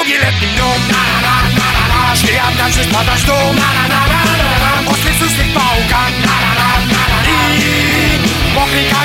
дороги летним днем. Шли обнявшись под дождем. После суслик по угам. И мокрый